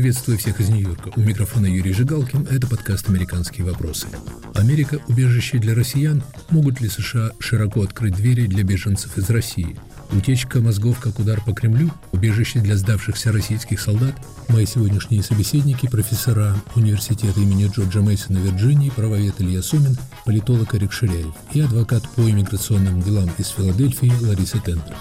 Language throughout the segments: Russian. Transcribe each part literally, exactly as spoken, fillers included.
Приветствую всех из Нью-Йорка. У микрофона Юрий Жигалкин. Это подкаст «Американские вопросы». Америка – убежище для россиян. Могут ли США широко открыть двери для беженцев из России? Утечка мозгов как удар по Кремлю? Убежище для сдавшихся российских солдат? Мои сегодняшние собеседники – профессора университета имени Джорджа Мейсона Вирджинии, правовед Илья Сомин, политолог Арик Ширяев и адвокат по иммиграционным делам из Филадельфии Лариса Тенберг.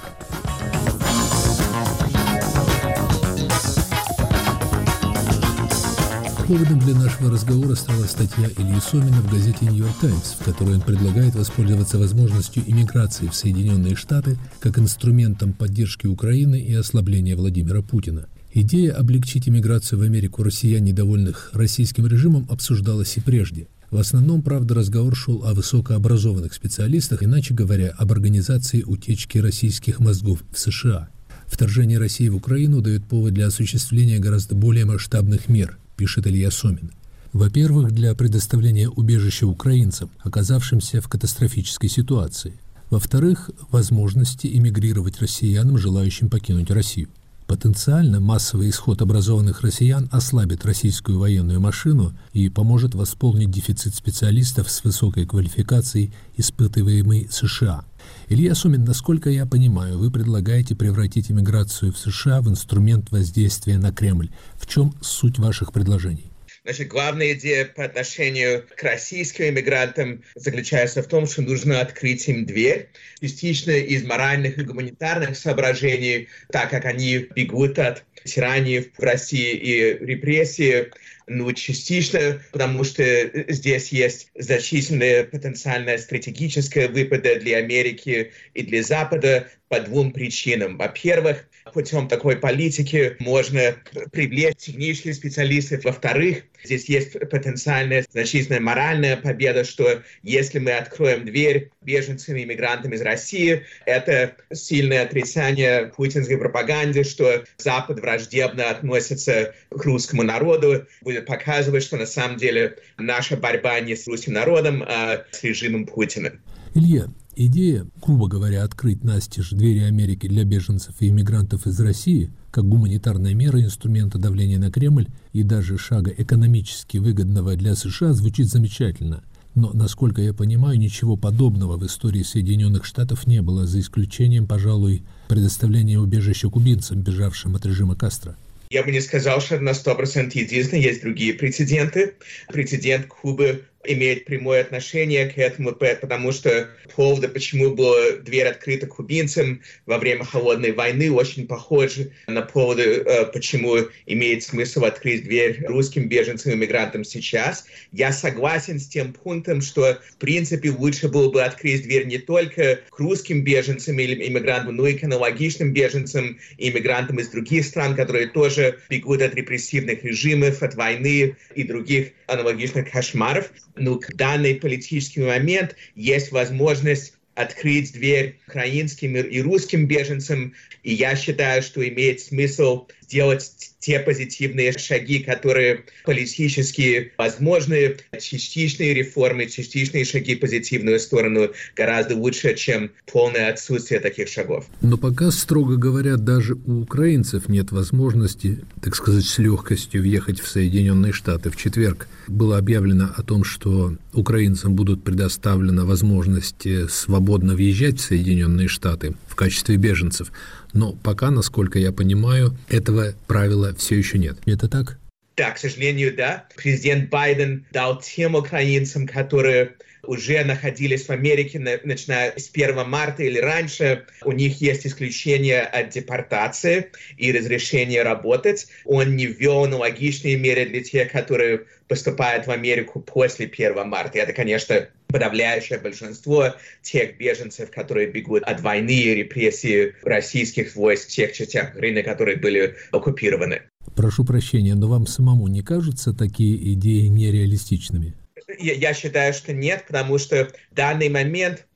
Поводом для нашего разговора стала статья Ильи Сомина в газете «Нью-Йорк Таймс», в которой он предлагает воспользоваться возможностью иммиграции в Соединенные Штаты как инструментом поддержки Украины и ослабления Владимира Путина. Идея облегчить иммиграцию в Америку россиян, недовольных российским режимом, обсуждалась и прежде. В основном, правда, разговор шел о высокообразованных специалистах, иначе говоря, об организации утечки российских мозгов в США. Вторжение России в Украину дает повод для осуществления гораздо более масштабных мер, пишет Илья Сомин. Во-первых, для предоставления убежища украинцам, оказавшимся в катастрофической ситуации. Во-вторых, возможности эмигрировать россиянам, желающим покинуть Россию. Потенциально массовый исход образованных россиян ослабит российскую военную машину и поможет восполнить дефицит специалистов с высокой квалификацией, испытываемый США. Илья Сомин, насколько я понимаю, вы предлагаете превратить иммиграцию в США в инструмент воздействия на Кремль. В чем суть ваших предложений? Значит, главная идея по отношению к российским иммигрантам заключается в том, что нужно открыть им дверь, частично из моральных и гуманитарных соображений, так как они бегут от тирании в России и репрессии, ну, частично, потому что здесь есть значительная потенциальная стратегическая выгода для Америки и для Запада по двум причинам. Во-первых, путем такой политики можно привлечь технических специалистов. Во-вторых, здесь есть потенциальная значительная моральная победа, что если мы откроем дверь беженцам и иммигрантам из России, это сильное отрицание путинской пропаганды, что Запад враждебно относится к русскому народу, будет показывать, что на самом деле наша борьба не с русским народом, а с режимом Путина. Илья, идея, грубо говоря, открыть настежь двери Америки для беженцев и иммигрантов из России, как гуманитарная мера, инструмента давления на Кремль и даже шага экономически выгодного для США, звучит замечательно. Но, насколько я понимаю, ничего подобного в истории Соединенных Штатов не было, за исключением, пожалуй, предоставления убежища кубинцам, бежавшим от режима Кастро. Я бы не сказал, что на сто процентов единственно, есть другие прецеденты. Прецедент Кубы имеет прямое отношение к этому, потому что поводы, почему была дверь открыта кубинцам во время Холодной войны, очень похожи на поводы, почему имеет смысл открыть дверь русским беженцам и иммигрантам сейчас. Я согласен с тем пунктом, что в принципе лучше было бы открыть дверь не только к русским беженцам или иммигрантам, но и к аналогичным беженцам и иммигрантам из других стран, которые тоже бегут от репрессивных режимов, от войны и других аналогичных кошмаров. Но в данный политический момент есть возможность открыть дверь украинским и русским беженцам, и я считаю, что имеет смысл сделать те позитивные шаги, которые политически возможны, частичные реформы, частичные шаги в позитивную сторону гораздо лучше, чем полное отсутствие таких шагов. Но пока, строго говоря, даже у украинцев нет возможности, так сказать, с легкостью въехать в Соединенные Штаты. В четверг было объявлено о том, что украинцам будут предоставлена возможность свободно въезжать в Соединенные Штаты в качестве беженцев. Но пока, насколько я понимаю, этого правила все еще нет. Это так? Да, к сожалению, да. Президент Байден дал тем украинцам, которые уже находились в Америке, начиная с первого марта или раньше, у них есть исключение от депортации и разрешение работать. Он не ввел аналогичные меры для тех, которые поступают в Америку после первого марта. Это, конечно, подавляющее большинство тех беженцев, которые бегут от войны и репрессий российских войск в тех частях Украины, которые были оккупированы. Прошу прощения, но вам самому не кажутся такие идеи нереалистичными? Я, я считаю, что нет, потому что в данный момент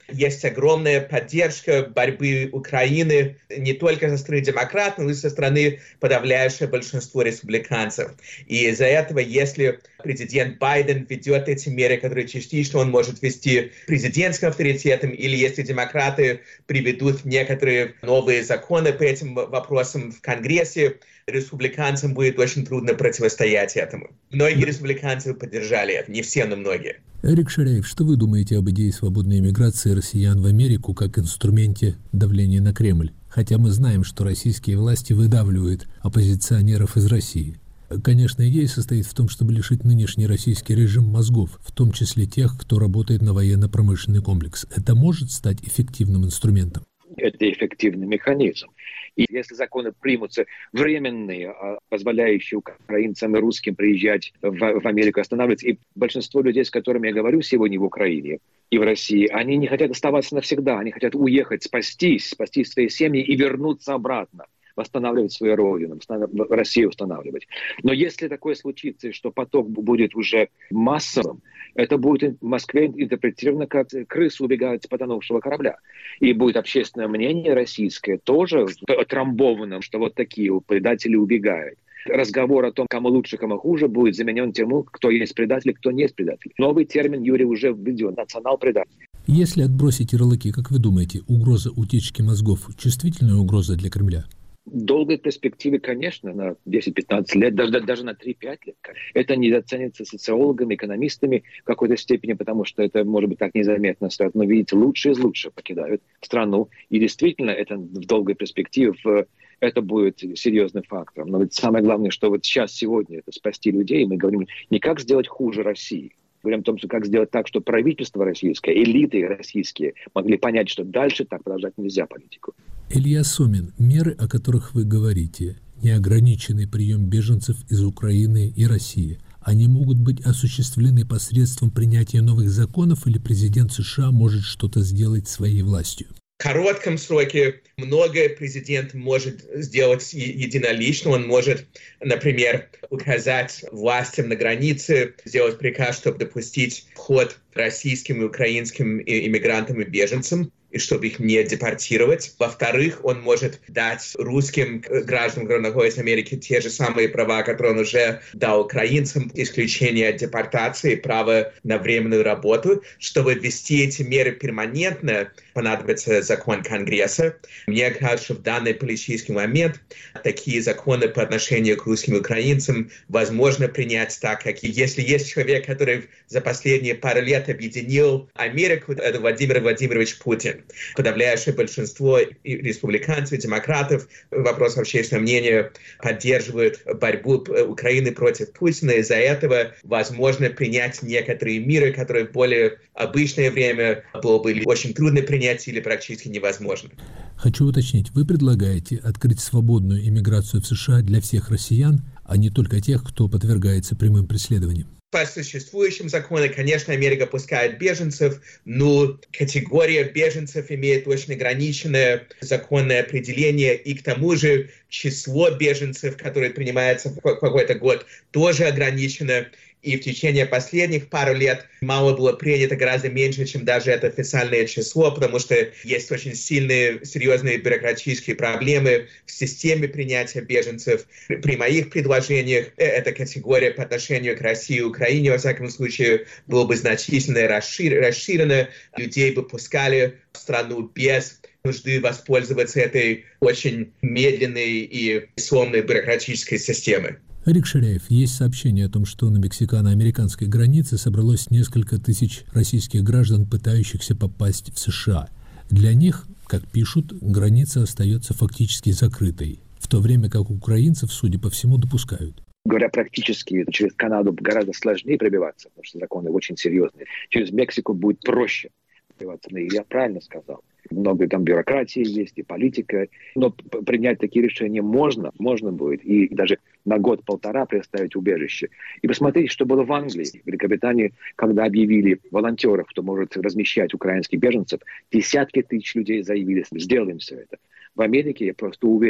есть огромная поддержка борьбы Украины не только со стороны демократов, но и со стороны подавляющего большинства республиканцев. И из-за этого, если президент Байден ведет эти меры, которые частично он может вести президентским авторитетом, или если демократы приведут некоторые новые законы по этим вопросам в Конгрессе, республиканцам будет очень трудно противостоять этому. Многие республиканцы поддержали это, не все, но многие. Эрик Шаряев, что вы думаете об идее свободной эмиграции россиян в Америку как инструменте давления на Кремль? Хотя мы знаем, что российские власти выдавливают оппозиционеров из России. Конечно, идея состоит в том, чтобы лишить нынешний российский режим мозгов, в том числе тех, кто работает на военно-промышленный комплекс. Это может стать эффективным инструментом? Это эффективный механизм. И если законы примутся временные, позволяющие украинцам и русским приезжать в, в Америку, останавливаться, и большинство людей, с которыми я говорю сегодня в Украине и в России, они не хотят оставаться навсегда, они хотят уехать, спастись, спасти свои семьи и вернуться обратно, восстанавливать свою родину, Россию устанавливать. Но если такое случится, что поток будет уже массовым, это будет в Москве интерпретировано как крысы убегают с потонувшего корабля. И будет общественное мнение российское тоже отрамбованным, что вот такие предатели убегают. Разговор о том, кому лучше, кому хуже, будет заменен тем, кто есть предатель, кто не есть предатель. Новый термин, Юрий, уже введен – национал-предатель. Если отбросить ярлыки, как вы думаете, угроза утечки мозгов – чувствительная угроза для Кремля? В долгой перспективе, конечно, на десять-пятнадцать лет, даже, даже на три-пять лет. Это недооценится социологами, экономистами в какой-то степени, потому что это, может быть, так незаметно стоит. Но, видите, лучшие из лучших покидают страну. И действительно, это в долгой перспективе это будет серьезным фактором. Но ведь самое главное, что вот сейчас, сегодня, это спасти людей. Мы говорим не как сделать хуже России. Говорим о том, что как сделать так, чтобы правительство российское, элиты российские могли понять, что дальше так продолжать нельзя политику. Илья Сомин, меры, о которых вы говорите, неограниченный прием беженцев из Украины и России, они могут быть осуществлены посредством принятия новых законов или президент США может что-то сделать своей властью? В коротком сроке многое президент может сделать единолично. Он может, например, указать властям на границе, сделать приказ, чтобы допустить вход российским и украинским иммигрантам и беженцам, и чтобы их не депортировать. Во-вторых, он может дать русским гражданам, которые находятся в Америке, те же самые права, которые он уже дал украинцам, исключение от депортации, право на временную работу. Чтобы ввести эти меры перманентно, понадобится закон Конгресса. Мне кажется, что в данный политический момент такие законы по отношению к русским и украинцам возможно принять так, как и если есть человек, который за последние пару лет объединил Америку, это Владимир Владимирович Путин. Подавляющее большинство республиканцев, демократов в вопросах общественного мнения поддерживают борьбу Украины против Путина. Из-за этого возможно принять некоторые меры, которые в более обычное время было бы очень трудно принять или практически невозможно. Хочу уточнить, вы предлагаете открыть свободную иммиграцию в США для всех россиян, а не только тех, кто подвергается прямым преследованиям? По существующим законам, конечно, Америка пускает беженцев, но категория беженцев имеет очень ограниченное законное определение, и к тому же число беженцев, которые принимаются в какой-то год, тоже ограничено. И в течение последних пару лет мало было принято гораздо меньше, чем даже это официальное число, потому что есть очень сильные, серьезные бюрократические проблемы в системе принятия беженцев. При моих предложениях эта категория по отношению к России и Украине, во всяком случае, была бы значительно расширена. Людей бы пускали в страну без нужды воспользоваться этой очень медленной и сломанной бюрократической системой. Эрик Шаряев, есть сообщение о том, что на мексикано-американской границе собралось несколько тысяч российских граждан, пытающихся попасть в США. Для них, как пишут, граница остается фактически закрытой, в то время как украинцев, судя по всему, допускают. Говоря практически, через Канаду гораздо сложнее пробиваться, потому что законы очень серьезные. Через Мексику будет проще пробиваться. И я правильно сказал. Много там бюрократии есть и политика. Но принять такие решения можно, можно будет. И даже на год-полтора предоставить убежище. И посмотрите, что было в Англии, в Великобритании, когда объявили волонтеров, кто может размещать украинских беженцев. Десятки тысяч людей заявили, сделаем все это. В Америке, я просто уверен,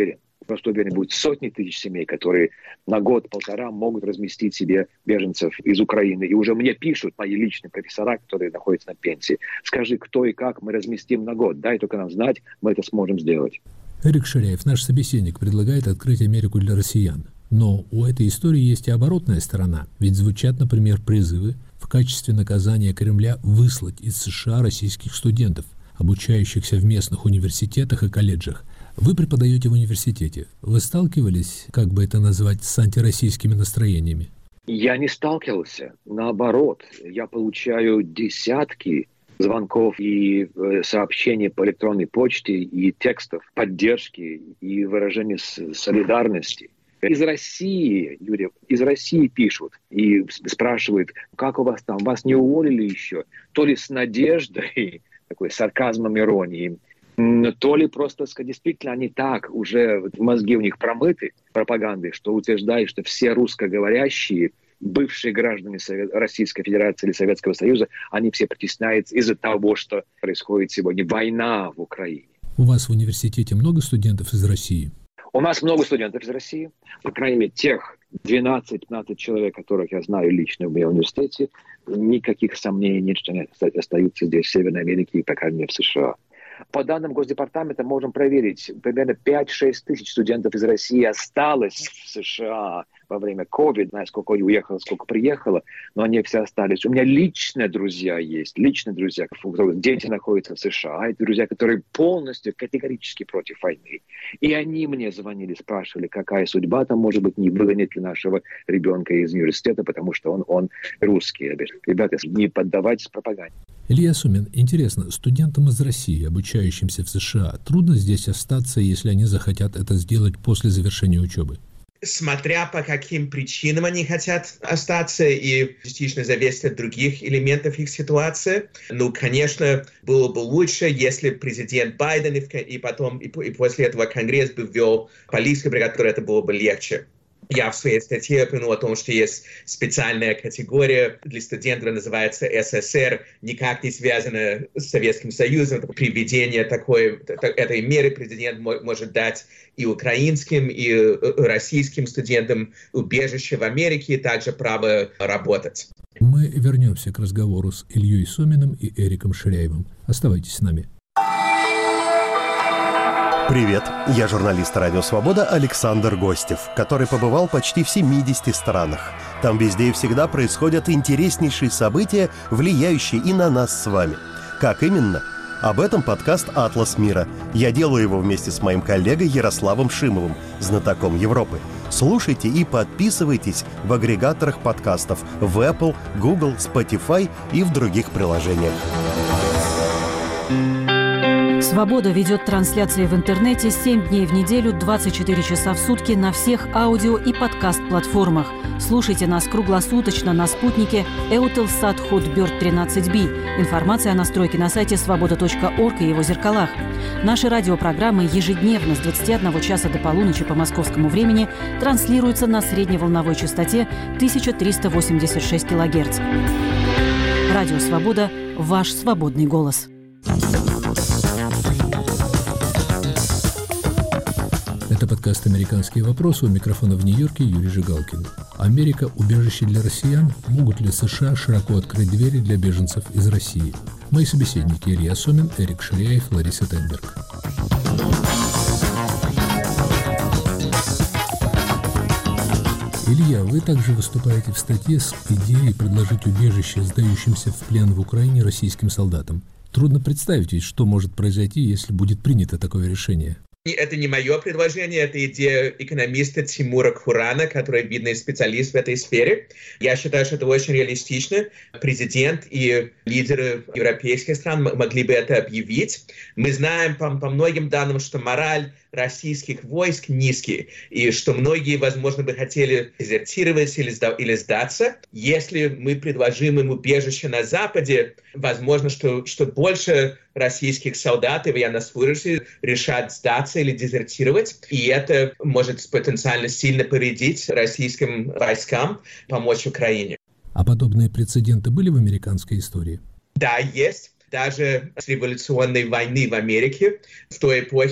просто уверен, будет сотни тысяч семей, которые на год-полтора могут разместить себе беженцев из Украины. И уже мне пишут мои личные профессора, которые находятся на пенсии. Скажи, кто и как мы разместим на год. Дай только нам знать, мы это сможем сделать. Эрик Ширяев, наш собеседник, предлагает открыть Америку для россиян. Но у этой истории есть и оборотная сторона. Ведь звучат, например, призывы в качестве наказания Кремля выслать из США российских студентов, обучающихся в местных университетах и колледжах. Вы преподаете в университете. Вы сталкивались, как бы это назвать, с антироссийскими настроениями? Я не сталкивался. Наоборот, я получаю десятки звонков и сообщений по электронной почте, и текстов поддержки, и выражений солидарности. Из России, Юрий, из России пишут и спрашивают, как у вас там, вас не уволили еще? То ли с надеждой, такой сарказмом, иронией, то ли просто, действительно, они так, уже мозги у них промыты пропагандой, что утверждают, что все русскоговорящие, бывшие граждане Российской Федерации или Советского Союза, они все притесняются из-за того, что происходит сегодня война в Украине. У вас в университете много студентов из России? У нас много студентов из России. По крайней мере, тех двенадцать-пятнадцать человек, которых я знаю лично в моем университете, никаких сомнений нет, что они остаются здесь, в Северной Америке и, по крайней мере, в США. По данным Госдепартамента можем проверить, примерно пять-шесть тысяч студентов из России осталось в США во время ковида. Знаю, сколько уехало, сколько приехало, но они все остались. У меня личные друзья есть, личные друзья, у которых дети находятся в США. А это друзья, которые полностью категорически против войны. И они мне звонили, спрашивали, какая судьба там может быть, не выгонять ли нашего ребенка из университета, потому что он, он русский. Ребята, не поддавайтесь пропаганде. Илья Сумин, интересно, студентам из России, обучающимся в США, трудно здесь остаться, если они захотят это сделать после завершения учебы? Смотря по каким причинам они хотят остаться, и частично зависит от других элементов их ситуации. Ну, конечно, было бы лучше, если президент Байден и, и потом, и, и после этого Конгресс бы ввел политику, при которой это было бы легче. Я в своей статье упомянул о том, что есть специальная категория для студентов, называется эс эс эр, никак не связана с Советским Союзом. При введении такой, этой меры президент может дать и украинским, и российским студентам убежище в Америке, и также право работать. Мы вернемся к разговору с Ильей Суминым и Эриком Ширяевым. Оставайтесь с нами. Привет, я журналист «Радио Свобода» Александр Гостев, который побывал почти в семидесяти странах. Там везде и всегда происходят интереснейшие события, влияющие и на нас с вами. Как именно? Об этом подкаст «Атлас мира». Я делаю его вместе с моим коллегой Ярославом Шимовым, знатоком Европы. Слушайте и подписывайтесь в агрегаторах подкастов в Apple, Google, Spotify и в других приложениях. «Свобода» ведет трансляции в интернете семь дней в неделю, двадцать четыре часа в сутки на всех аудио- и подкаст-платформах. Слушайте нас круглосуточно на спутнике Eutelsat Hotbird тринадцать би. Информация о настройке на сайте свобода точка орг и его зеркалах. Наши радиопрограммы ежедневно с двадцати одного часа до полуночи по московскому времени транслируются на средневолновой частоте тысяча триста восемьдесят шесть килогерц. Радио «Свобода» – ваш свободный голос. Это подкаст «Американские вопросы». У микрофона в Нью-Йорке Юрий Жигалкин. Америка – убежище для россиян? Могут ли США широко открыть двери для беженцев из России? Мои собеседники Илья Сумин, Эрик Ширяев, Лариса Тенберг. Илья, вы также выступаете в статье с идеей предложить убежище сдающимся в плен в Украине российским солдатам. Трудно представить, ведь что может произойти, если будет принято такое решение. Это не мое предложение, это идея экономиста Тимура Курана, который видный специалист в этой сфере. Я считаю, что это очень реалистично. Президент и лидеры европейских стран могли бы это объявить. Мы знаем по, по многим данным, что мораль российских войск низкий, и что многие, возможно, бы хотели дезертировать или, сда- или сдаться. Если мы предложим им убежище на Западе, возможно, что, что больше российских солдат и военнослужащих решат сдаться или дезертировать, и это может потенциально сильно повредить российским войскам, помочь Украине. А подобные прецеденты были в американской истории? Да, есть. Даже с революционной войны в Америке в той эпохе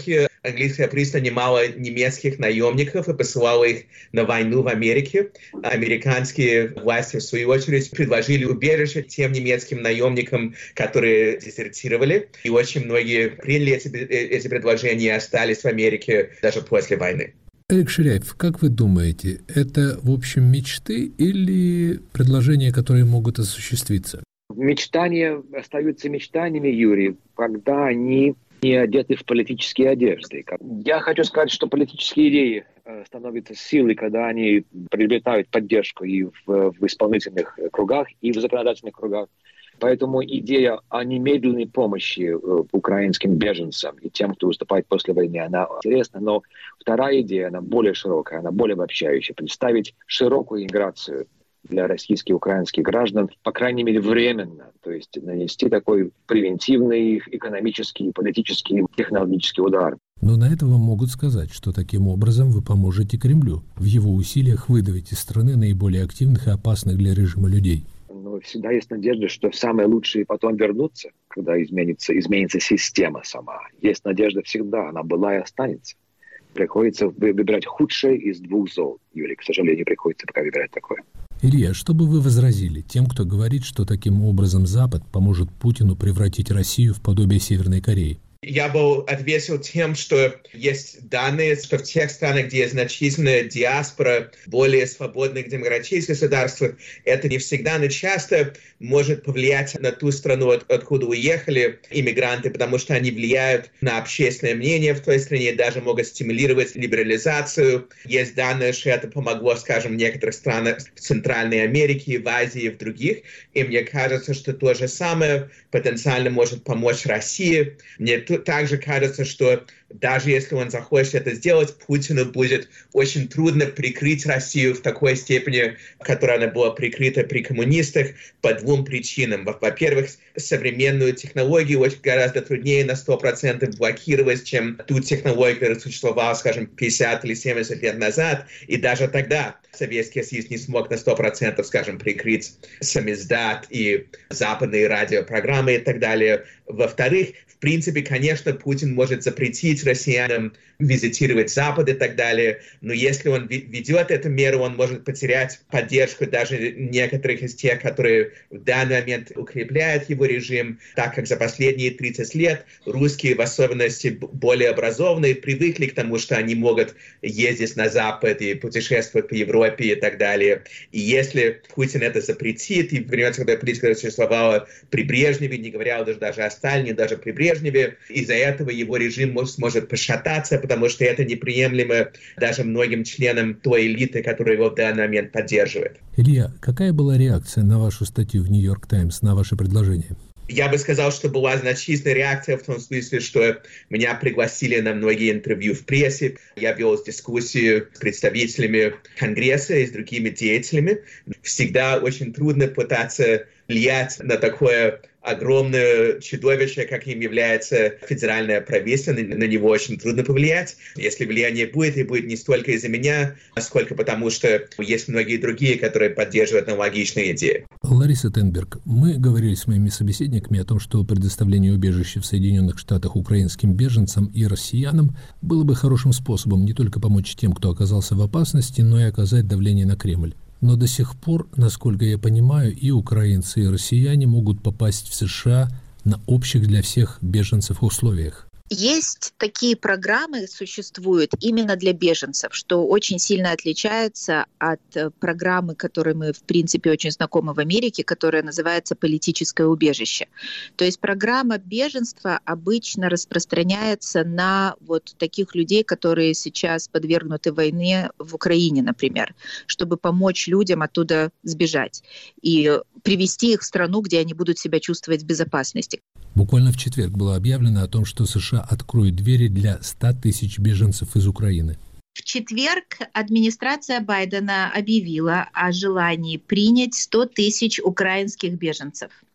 английское правительство нанимало немецких наемников и посылало их на войну в Америке. Американские власти, в свою очередь, предложили убежище тем немецким наемникам, которые дезертировали. И очень многие приняли эти, эти предложения и остались в Америке даже после войны. Эрик Ширяев, как вы думаете, это, в общем, мечты или предложения, которые могут осуществиться? Мечтания остаются мечтаниями, Юрий, когда они не одеты в политические одежды. Я хочу сказать, что политические идеи становятся силой, когда они приобретают поддержку и в, в исполнительных кругах, и в законодательных кругах. Поэтому идея о немедленной помощи украинским беженцам и тем, кто выступает после войны, она интересна. Но вторая идея, она более широкая, она более обобщающая. Представить широкую иммиграцию для российских и украинских граждан, по крайней мере, временно. То есть нанести такой превентивный экономический, политический, технологический удар. Но на это вам могут сказать, что таким образом вы поможете Кремлю в его усилиях выдавить из страны наиболее активных и опасных для режима людей. Но всегда есть надежда, что самые лучшие потом вернутся, когда изменится, изменится система сама. Есть надежда всегда, она была и останется. Приходится выбирать худшее из двух зол. Юрий, к сожалению, приходится пока выбирать такое. Илья, что бы вы возразили тем, кто говорит, что таким образом Запад поможет Путину превратить Россию в подобие Северной Кореи? Я бы ответил тем, что есть данные, что в тех странах, где есть значительная диаспора, более свободных демократических государствах, это не всегда, но часто может повлиять на ту страну, от, откуда уехали иммигранты, потому что они влияют на общественное мнение в той стране, даже могут стимулировать либерализацию. Есть данные, что это помогло, скажем, в некоторых странах в Центральной Америке, в Азии и в других. И мне кажется, что то же самое потенциально может помочь России. Мне тут также кажется, что даже если он захочет это сделать, Путину будет очень трудно прикрыть Россию в такой степени, в которой она была прикрыта при коммунистах, по двум причинам. Во-первых, современную технологию очень гораздо труднее на сто процентов блокировать, чем ту технологию, которая существовала, скажем, пятьдесят или семьдесят лет назад. И даже тогда Советский Союз не смог на сто процентов, скажем, прикрыть самиздат и западные радиопрограммы и так далее. Во-вторых, в принципе, конечно, Путин может запретить россиянам визитировать Запад и так далее, но если он ведет эту меру, он может потерять поддержку даже некоторых из тех, которые в данный момент укрепляют его режим, так как за последние тридцать лет русские, в особенности более образованные, привыкли к тому, что они могут ездить на Запад и путешествовать по Европе и так далее. И если Путин это запретит, и вернется, когда политика существовала при Брежневе, не говоря даже, даже о Сталине, даже при Брежневе, из-за этого его режим может, сможет пошататься, потому что это неприемлемо даже многим членам той элиты, которая его в данный момент поддерживает. Илья, какая была реакция на вашу статью в «Нью-Йорк Таймс», на ваше предложение? Я бы сказал, что была значительная реакция в том смысле, что меня пригласили на многие интервью в прессе. Я вел дискуссию с представителями Конгресса и с другими деятелями. Всегда очень трудно пытаться влиять на такое огромное чудовище, как им является федеральное правительство. На, на него очень трудно повлиять. Если влияние будет, и будет не столько из-за меня, сколько потому, что есть многие другие, которые поддерживают аналогичные идеи. Лариса Тенберг, мы говорили с моими собеседниками о том, что предоставление убежища в Соединенных Штатах украинским беженцам и россиянам было бы хорошим способом не только помочь тем, кто оказался в опасности, но и оказать давление на Кремль. Но до сих пор, насколько я понимаю, и украинцы, и россияне могут попасть в США на общих для всех беженцев условиях. Есть такие программы, существуют именно для беженцев, что очень сильно отличается от программы, которой мы, в принципе, очень знакомы в Америке, которая называется «Политическое убежище». То есть программа беженства обычно распространяется на вот таких людей, которые сейчас подвергнуты войне в Украине, например, чтобы помочь людям оттуда сбежать и привести их в страну, где они будут себя чувствовать в безопасности. Буквально в четверг было объявлено о том, что США откроют двери для ста тысяч беженцев из Украины. В четверг администрация Байдена объявила о желании принять сто тысяч украинских беженцев.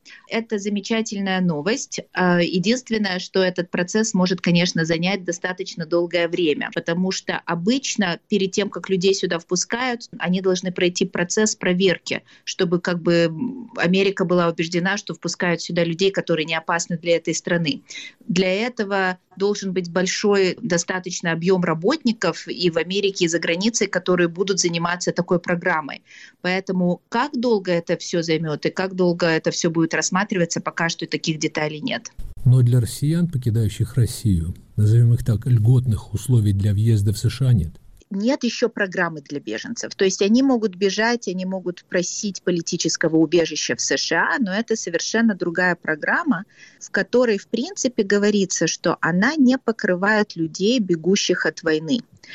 Это замечательная новость. Единственное, что этот процесс может, конечно, занять достаточно долгое время, потому что обычно перед тем, как людей сюда впускают, они должны пройти процесс проверки, чтобы как бы Америка была убеждена, что впускают сюда людей, которые не опасны для этой страны. Для этого должен быть большой достаточно объем работников и в Америке, и за границей, которые будут заниматься такой программой. Поэтому как долго это все займет и как долго это все будет рассматриваться, пока что таких деталей нет. Но для россиян, покидающих Россию, назовем их так, льготных условий для въезда в США нет. Нет еще программы для беженцев. То есть они могут бежать, они могут просить политического убежища в США, но это совершенно другая программа, в которой, в принципе, говорится, что она не покрывает людей, бегущих от войны.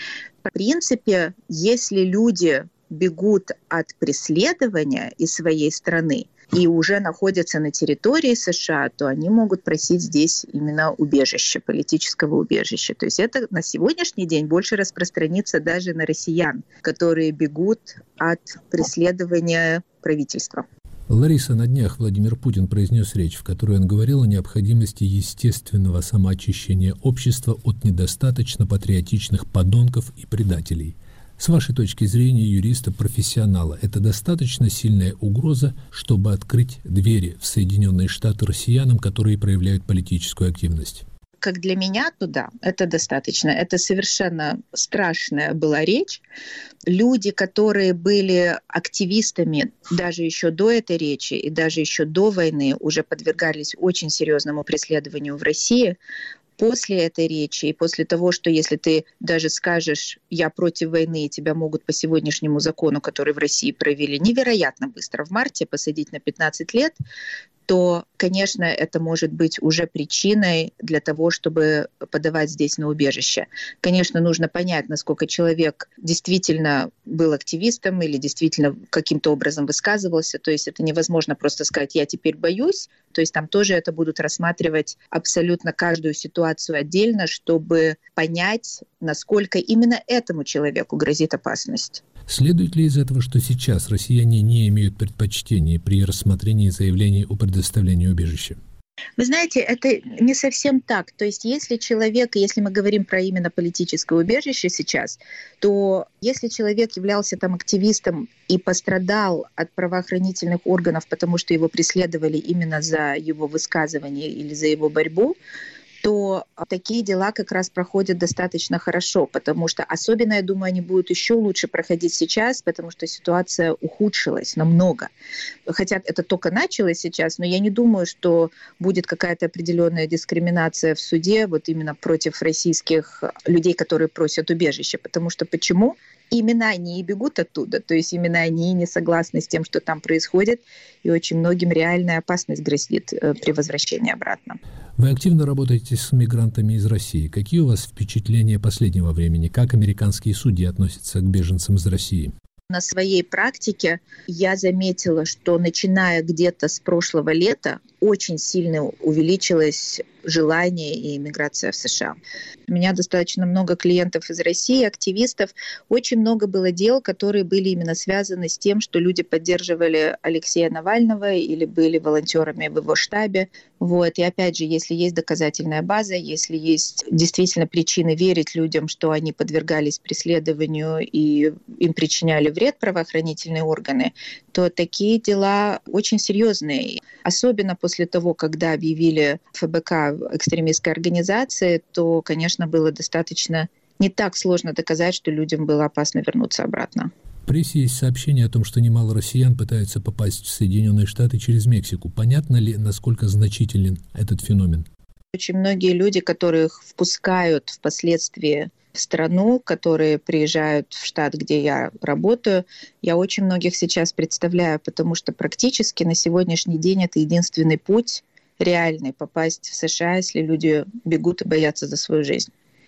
В принципе, если люди бегут от преследования из своей страны и уже находятся на территории США, то они могут просить здесь именно убежище, политического убежища. То есть это на сегодняшний день больше распространится даже на россиян, которые бегут от преследования правительства. Лариса, на днях Владимир Путин произнес речь, в которой он говорил о необходимости естественного самоочищения общества от недостаточно патриотичных подонков и предателей. С вашей точки зрения, юриста-профессионала, это достаточно сильная угроза, чтобы открыть двери в Соединенные Штаты россиянам, которые проявляют политическую активность? Как для меня, то да, это достаточно. Это совершенно страшная была речь. Люди, которые были активистами даже еще до этой речи и даже еще до войны, уже подвергались очень серьезному преследованию в России. После этой речи и после того, что если ты даже скажешь «я против войны», и тебя могут по сегодняшнему закону, который в России провели невероятно быстро в марте, посадить на пятнадцать лет, то, конечно, это может быть уже причиной для того, чтобы подавать здесь на убежище. Конечно, нужно понять, насколько человек действительно был активистом или действительно каким-то образом высказывался. То есть это невозможно просто сказать «я теперь боюсь». То есть там тоже это будут рассматривать абсолютно каждую ситуацию отдельно, чтобы понять, насколько именно этому человеку грозит опасность. Следует ли из этого, что сейчас россияне не имеют предпочтения при рассмотрении заявлений о предоставлении убежища? Вы знаете, это не совсем так. То есть если человек, если мы говорим про именно политическое убежище сейчас, то если человек являлся там активистом и пострадал от правоохранительных органов, потому что его преследовали именно за его высказывание или за его борьбу, то такие дела как раз проходят достаточно хорошо, потому что особенно, я думаю, они будут еще лучше проходить сейчас, потому что ситуация ухудшилась намного. Хотя это только началось сейчас, но я не думаю, что будет какая-то определенная дискриминация в суде вот именно против российских людей, которые просят убежище. Потому что почему? Именно они и бегут оттуда, то есть именно они не согласны с тем, что там происходит, и очень многим реальная опасность грозит при возвращении обратно. Вы активно работаете с мигрантами из России. Какие у вас впечатления последнего времени? Как американские судьи относятся к беженцам из России? На своей практике я заметила, что начиная где-то с прошлого лета очень сильно увеличилось желание и иммиграция в США. У меня достаточно много клиентов из России, активистов. Очень много было дел, которые были именно связаны с тем, что люди поддерживали Алексея Навального или были волонтерами в его штабе. Вот. И опять же, если есть доказательная база, если есть действительно причины верить людям, что они подвергались преследованию и им причиняли вред правоохранительные органы, то такие дела очень серьезные. Особенно после того, когда объявили ФБК экстремистской организацией, то, конечно, было достаточно не так сложно доказать, что людям было опасно вернуться обратно. В прессе есть сообщение о том, что немало россиян пытаются попасть в Соединенные Штаты через Мексику. Понятно ли, насколько значителен этот феномен? Очень многие люди, которых впускают впоследствии в страну, которые приезжают в штат, где я работаю, я очень многих сейчас представляю, потому что практически на сегодняшний день это единственный путь реальный попасть в США, если люди бегут и боятся за свою жизнь.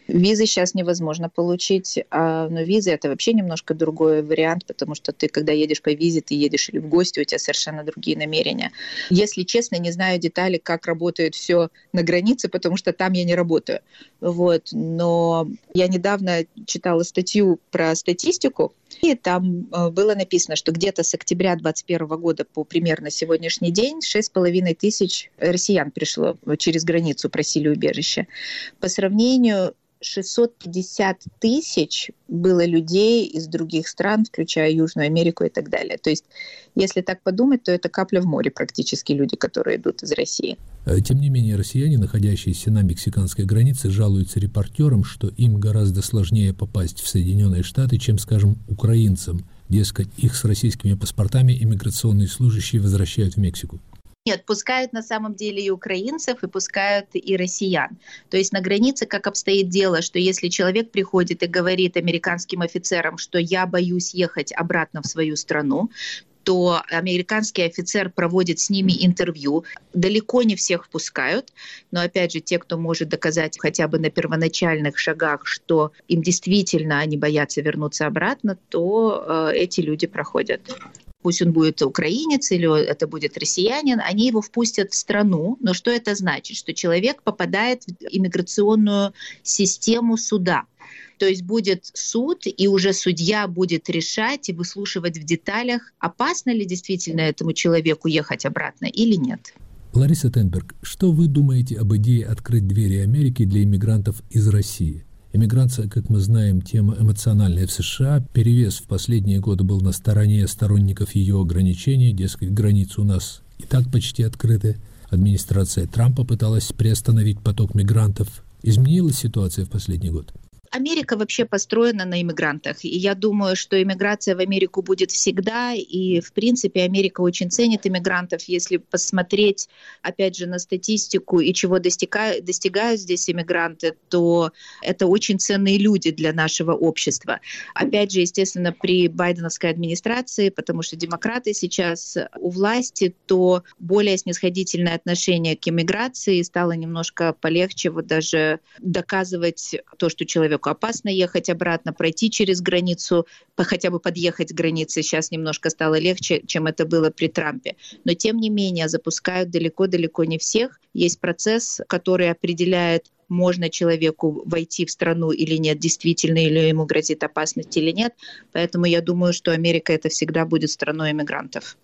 Визы сейчас невозможно получить, а, но визы — это вообще немножко другой вариант, потому что ты, когда едешь по визе, ты едешь или в гости, у тебя совершенно другие намерения. Если честно, не знаю детали, как работает все на границе, потому что там я не работаю. Вот. Но я недавно читала статью про статистику, и там было написано, что где-то с октября двадцать первого года по примерно сегодняшний день шесть с половиной тысяч россиян пришло через границу, просили убежище. По сравнению шестьсот пятьдесят тысяч было людей из других стран, включая Южную Америку и так далее. То есть, если так подумать, то это капля в море практически люди, которые идут из России. Тем не менее, россияне, находящиеся на мексиканской границе, жалуются репортерам, что им гораздо сложнее попасть в Соединенные Штаты, чем, скажем, украинцам. Дескать, их с российскими паспортами иммиграционные служащие возвращают в Мексику. Нет, пускают на самом деле и украинцев, и пускают и россиян. То есть на границе как обстоит дело, что если человек приходит и говорит американским офицерам, что я боюсь ехать обратно в свою страну, то американский офицер проводит с ними интервью. Далеко не всех впускают, но опять же те, кто может доказать хотя бы на первоначальных шагах, что им действительно они боятся вернуться обратно, то э, эти люди проходят. Пусть он будет украинец или это будет россиянин, они его впустят в страну. Но что это значит? Что человек попадает в иммиграционную систему суда. То есть будет суд, и уже судья будет решать и выслушивать в деталях, опасно ли действительно этому человеку ехать обратно или нет. Лариса Тенберг, что вы думаете об идее открыть двери Америки для иммигрантов из России? Эмиграция, как мы знаем, тема эмоциональная в США. Перевес в последние годы был на стороне сторонников ее ограничений. Дескать, границы у нас и так почти открыты. Администрация Трампа пыталась приостановить поток мигрантов. Изменилась ситуация в последний год? Америка вообще построена на иммигрантах, и я думаю, что иммиграция в Америку будет всегда, и, в принципе, Америка очень ценит иммигрантов. Если посмотреть, опять же, на статистику и чего достигают, достигают здесь иммигранты, то это очень ценные люди для нашего общества. Опять же, естественно, при байденовской администрации, потому что демократы сейчас у власти, то более снисходительное отношение к иммиграции стало немножко полегче, вот даже доказывать то, что человек опасно ехать обратно, пройти через границу, хотя бы подъехать к границе. Сейчас немножко стало легче, чем это было при Трампе. Но тем не менее запускают далеко-далеко не всех. Есть процесс, который определяет, можно человеку войти в страну или нет, действительно, или ему грозит опасность или нет. Поэтому я думаю, что Америка это всегда будет страной иммигрантов.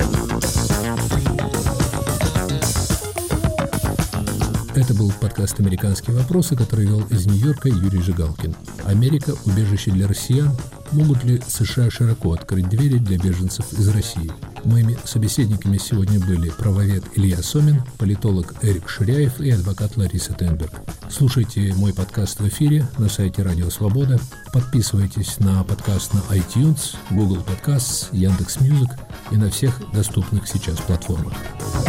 Это был подкаст «Американские вопросы», который вел из Нью-Йорка Юрий Жигалкин. Америка – убежище для россиян. Могут ли США широко открыть двери для беженцев из России? Моими собеседниками сегодня были правовед Илья Сомин, политолог Эрик Ширяев и адвокат Лариса Тенберг. Слушайте мой подкаст в эфире на сайте Радио Свобода. Подписывайтесь на подкаст на iTunes, Google Podcasts, Яндекс.Мьюзик и на всех доступных сейчас платформах.